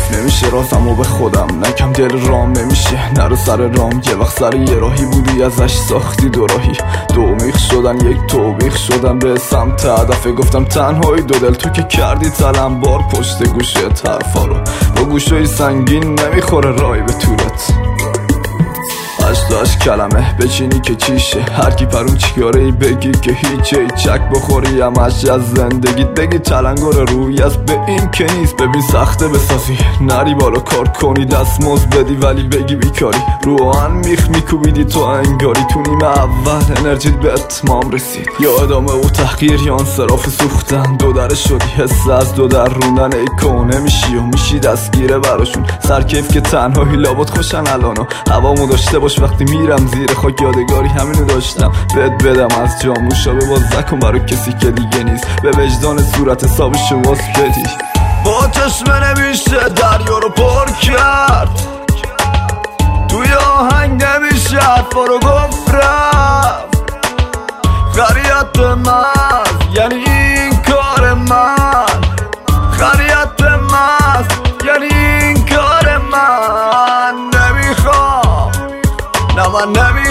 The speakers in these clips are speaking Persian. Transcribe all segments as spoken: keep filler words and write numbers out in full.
تعریف نمیشه رازمو به خودم، نکم دل رام نمیشه نرو سر رام. یه وقت سر یه راهی بودی ازش ساختی دو راهی، دو میخ شدن یک توبیخ شدن به سمت هدفه. گفتم تنهایی دو دل تو که کردی تلم بار پشت گوشه طرفا رو، با گوشای سنگین نمیخوره رای به طورت. هشت هشت کلمه بچینی که چیشه، هر کی پرون چیاره ای بگی که هیچه. چک بخوری همش از زندگیت بگی تلنگر روی است، به این که نیست. ببین سخته بسازی نری بالا کار کنی دستمزد بدی ولی بگی بیکاری، رو آهن میخ میکوبیدی تو انگاری. تو نیمه اول انرژیت به اتمام رسید، یا ادامه و تحقیر یا انصراف سوختن. دو در شدی حس از دو در روندن، ای کونه میشی و میشی دستگیره براشون. سرکیف که تنهایی لابد خوشن الانو، هوامو داشته باش وقتی میرم زیر خاک. یادگاری همینو داشتم بهت بدم از جاموشا، به باز نکن برای کسی که دیگه نیست، به وجدان صورت حسابشو واس بدی. با چشم نمیشه دریا رو پر کرد، توی آهنگ نمیشه حرفا رو گفت رفت. خریت مست یعنی این کار من، خریت مست یعنی این کار من. نمیخوام نه من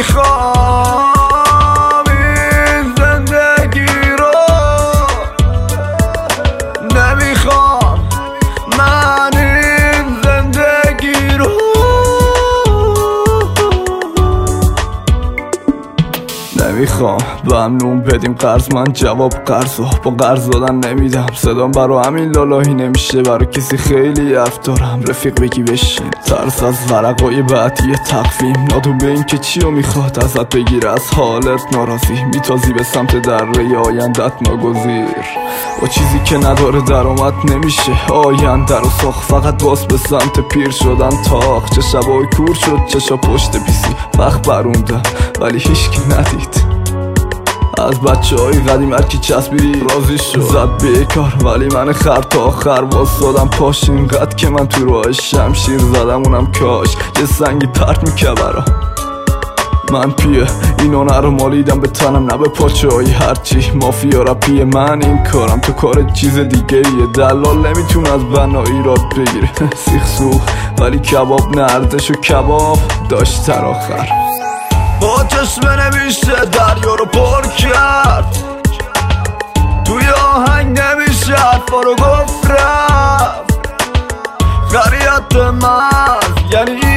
نمیخوام این زندگی رو، نمیخوام من این زندگی رو. نمیخوام ممنون بدیم قرض، من جواب قرضو با قرض دادن نمیدم. صدام برا همین لالاهی نمیشه، برا کسی خیلی حرف دارم رفیق بگی بشین. ترس از ورقای بعدی تقویم، نادون به این که چیو میخواد ازت بگیره. از حالت ناراضی میتازی به سمت دره آیندت ناگزیر، با چیزی که نداره درآمد نمیشه آینده رو ساخت. فقط باز به سمت پیر شدن تاخ، چه شبای کور شد چشا پشت پیسی. وقت باروندم ولی هیچکی ندید، از بچه های قدیم هرکی چسبیدی راضی شد زد بیکار. ولی من خر تا آخر واسادم پاش، اینقدر که من تو راه شمشیر زدم اونم کاش یه سنگی پرت میکه برا من. پیه این هنر رو مالیدم به تنم نه به پاچه های هرچی. مافیا رپیه من این کارم، تو کار چیز دیگه ایه. دلال نمیتون از بنا ایراد بگیره سیخ سوخ ولی کباب نردش و کباب داشت تر آخر. با چشم نمیشه دریا رو پر کرد، توی آهنگ نمیشه حرفا رو گفت رفت. خریت مست یعنی